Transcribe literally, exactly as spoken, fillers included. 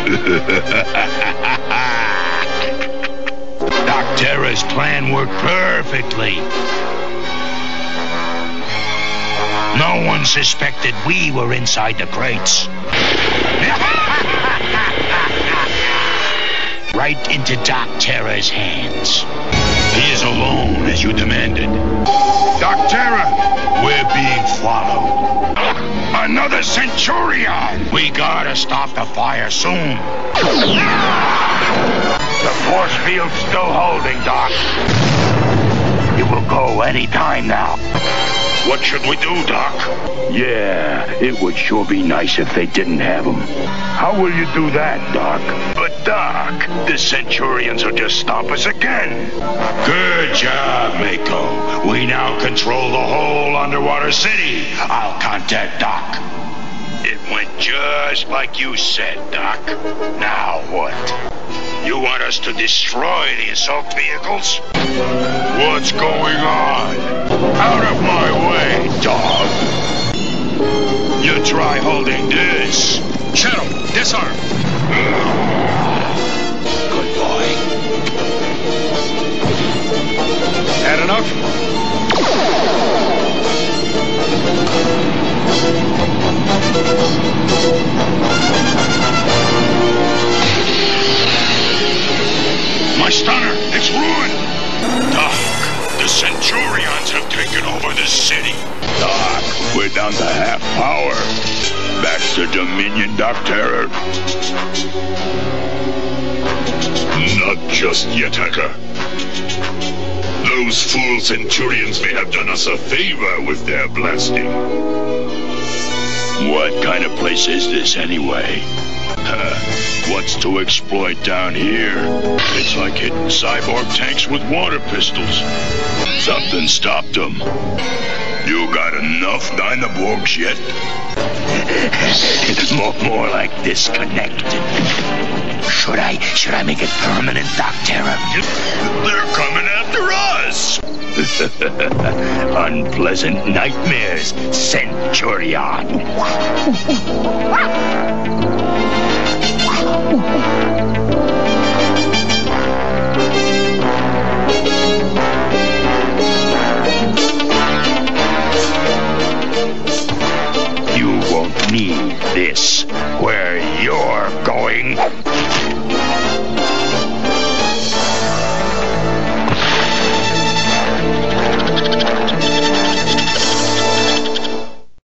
Doc Terra's plan worked perfectly. No one suspected we were inside the crates. Right into Doc Terra's hands. He is alone, as you demanded. Doc Terra, we're being followed. Another Centurion! We gotta stop the fire soon. The force field's still holding, Doc. It will go any time now. What should we do, Doc? Yeah, it would sure be nice if they didn't have him. How will you do that, Doc? But, Doc, the Centurions will just stop us again. Good job, Mako. We now control the whole underwater city. I'll contact Doc. It went just like you said, Doc. Now what? You want us to destroy the assault vehicles? What's going on? Out of my way, dog! You try holding this. Shadow, disarm. Good boy. Had enough? My stunner, it's ruined! Doc, the Centurions have taken over the city. Doc, we're down to half power. Back to Dominion, Doc Terror. Not just yet, Hacker. Those fool Centurions may have done us a favor with their blasting. What kind of place is this, anyway? Uh, what's to exploit down here? It's like hitting cyborg tanks with water pistols. Something stopped them. You got enough Dynaborgs yet? more, more like disconnected. Should I, should I make it permanent, Doc Terra? They're coming after us! Unpleasant nightmares, Centurion. You won't need this where you're going.